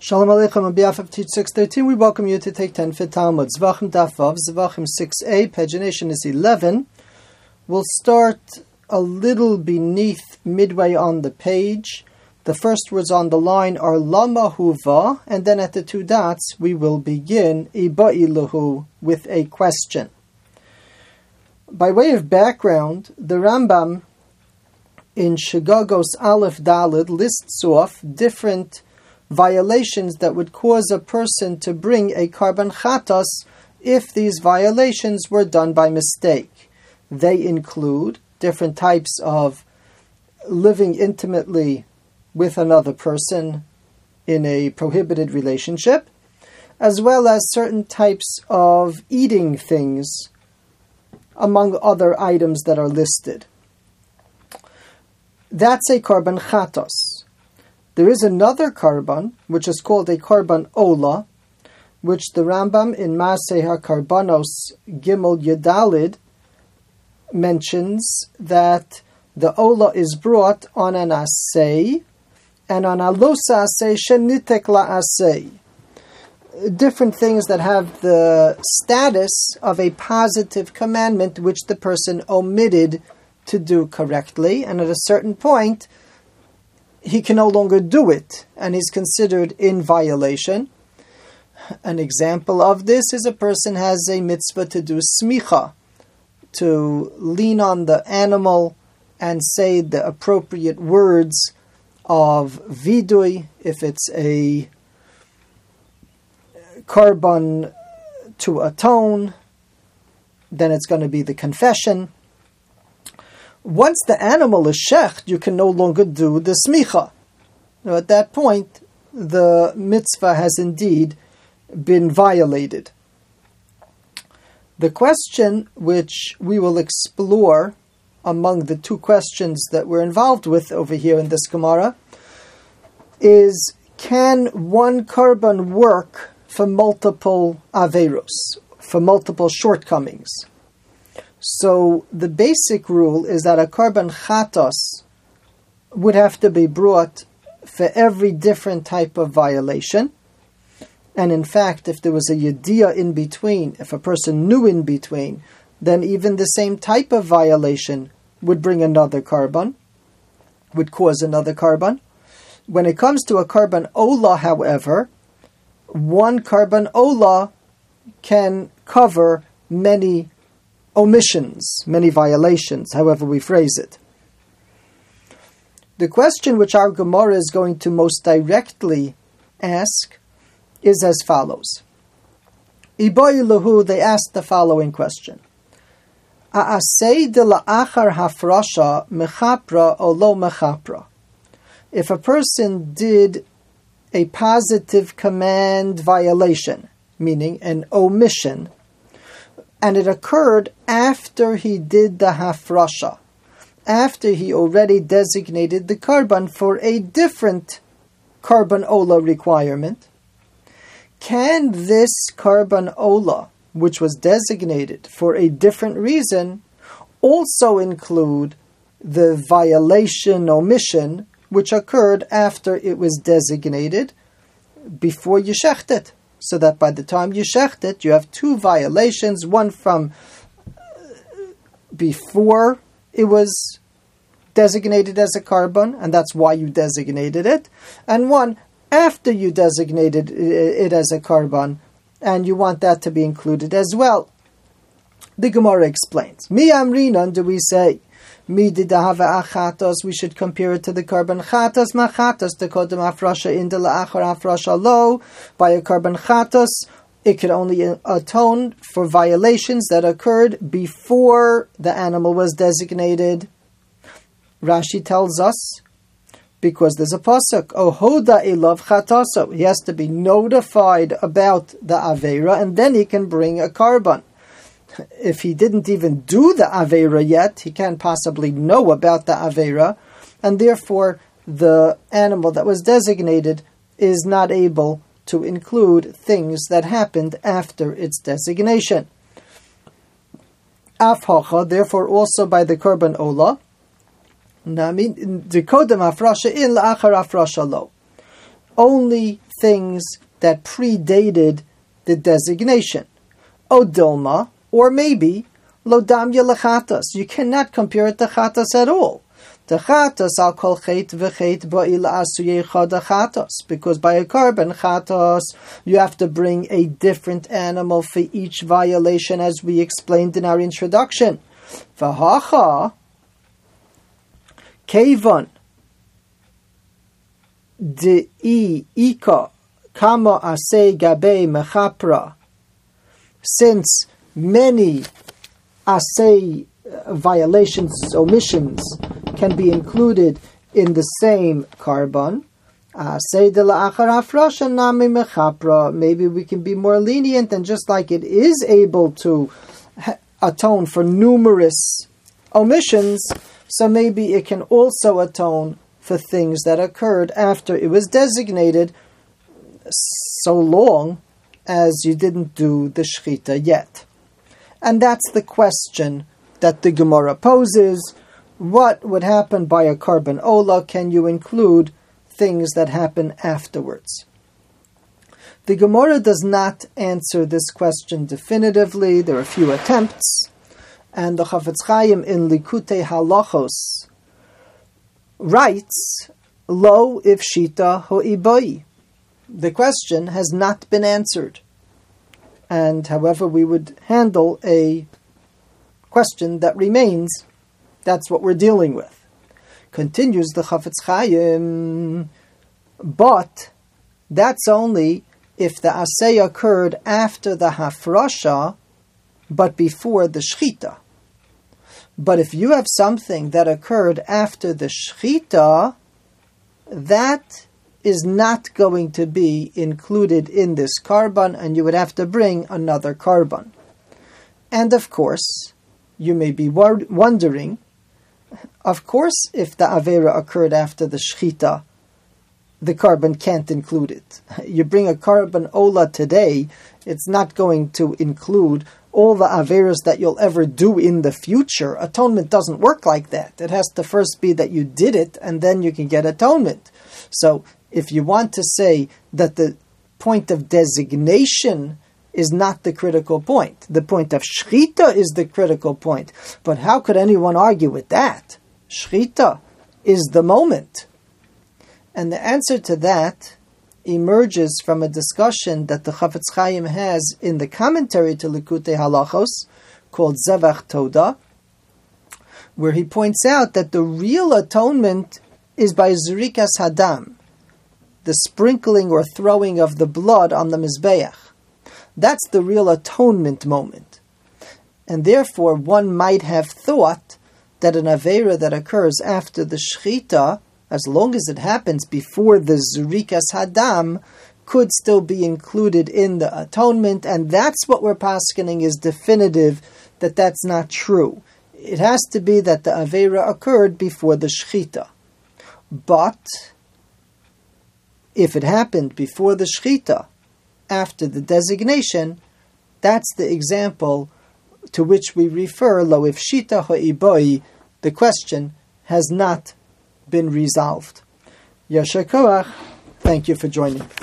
Shalom Aleichem on behalf of Teach 613, we welcome you to take 10 for Talmud. Zvachim Daf Vav, Zvachim 6a, pagination is 11. We'll start a little beneath, midway on the page. The first words on the line are Lama Huva, and then at the two dots we will begin Iba'iluhu with a question. By way of background, the Rambam in Shegagos Aleph Daled lists off different violations that would cause a person to bring a karban chatos if these violations were done by mistake. They include different types of living intimately with another person in a prohibited relationship, as well as certain types of eating things, among other items that are listed. That's a karban chatos. There is another karban, which is called a karban ola, which the Rambam in Maseh HaKarbanos Gimel Yedalid mentions that the ola is brought on an asay and on a losa asay shenitek la asay. Different things that have the status of a positive commandment which the person omitted to do correctly, and at a certain point he can no longer do it, and he's considered in violation. An example of this is a person has a mitzvah to do smicha, to lean on the animal and say the appropriate words of vidui, if it's a karban to atone, then it's going to be the confession. Once the animal is shecht, you can no longer do the smicha. Now, at that point, the mitzvah has indeed been violated. The question which we will explore among the two questions that we're involved with over here in this Gemara is, can one karban work for multiple averos, for multiple shortcomings? So the basic rule is that a karban chatos would have to be brought for every different type of violation. And in fact, if there was a yediyah in between, if a person knew in between, then even the same type of violation would bring another karban, would cause another karban. When it comes to a karban ola, however, one karban ola can cover many omissions, many violations, however we phrase it. The question which our Gemara is going to most directly ask is as follows. Iba'iluhu, they ask the following question. A'asei de la'achar hafrasha mechapra o lo mechapra. If a person did a positive command violation, meaning an omission, and it occurred after he did the hafrasha, after he already designated the karban for a different karban ola requirement, can this karban ola, which was designated for a different reason, also include the violation omission which occurred after it was designated before you shecht it? So that by the time you shecht it, you have two violations, one from before it was designated as a karban, and that's why you designated it, and one after you designated it as a karban, and you want that to be included as well. The Gemara explains, Mi amrinan, do we say, Mi didahava achatos, we should compare it to the karban chatos, ma chatos, the kodem afrasha in the la'achar afrasha lo, by a karban chatos, it could only atone for violations that occurred before the animal was designated. Rashi tells us, because there's a pasuk, Ohoda elav chataso, he has to be notified about the aveira, and then he can bring a karban. If he didn't even do the aveira yet, he can't possibly know about the aveira, and therefore the animal that was designated is not able to include things that happened after its designation. Afhacha, therefore also by the karban ola, only things that predated the designation. O Dilma, or maybe, lo damya lechatas. You cannot compare it to chatas at all. The chatas al kol chet v'chet ba'il asuyei chada chatas. Because by a carbon chatas, you have to bring a different animal for each violation, as we explained in our introduction. V'hacha, kevan, de'i ika, kama asei gabe mechapra. Since many asei violations, omissions, can be included in the same carbon, maybe we can be more lenient, and just like it is able to atone for numerous omissions, so maybe it can also atone for things that occurred after it was designated, so long as you didn't do the shechita yet. And that's the question that the Gemara poses. What would happen by a carbon ola? Can you include things that happen afterwards? The Gemara does not answer this question definitively. There are a few attempts. And the Chafetz Chaim in Likutei Halachos writes, Lo if shita ho'ibai. The question has not been answered. And however we would handle a question that remains, that's what we're dealing with. Continues the Chafetz Chaim, but that's only if the asay occurred after the hafrasha, but before the shchita. But if you have something that occurred after the shchita, that is not going to be included in this carbon, and you would have to bring another carbon. And of course, you may be wondering, of course, if the avera occurred after the shchita, the carbon can't include it. You bring a carbon ola today, it's not going to include all the averas that you'll ever do in the future. Atonement doesn't work like that. It has to first be that you did it, and then you can get atonement. So, if you want to say that the point of designation is not the critical point, the point of shchita is the critical point. But how could anyone argue with that? Shchita is the moment. And the answer to that emerges from a discussion that the Chafetz Chaim has in the commentary to Likutei Halachos, called Zevach Toda, where he points out that the real atonement is by Zerikas Hadam, the sprinkling or throwing of the blood on the Mizbeach. That's the real atonement moment. And therefore, one might have thought that an Aveira that occurs after the Shechita, as long as it happens before the Zerikas Hadam, could still be included in the atonement, and that's what we're paskening is definitive, that that's not true. It has to be that the Aveira occurred before the Shechita. But if it happened before the shchita, after the designation, that's the example to which we refer, lo if shita ho'iboi, the question has not been resolved. Yasher koach, thank you for joining.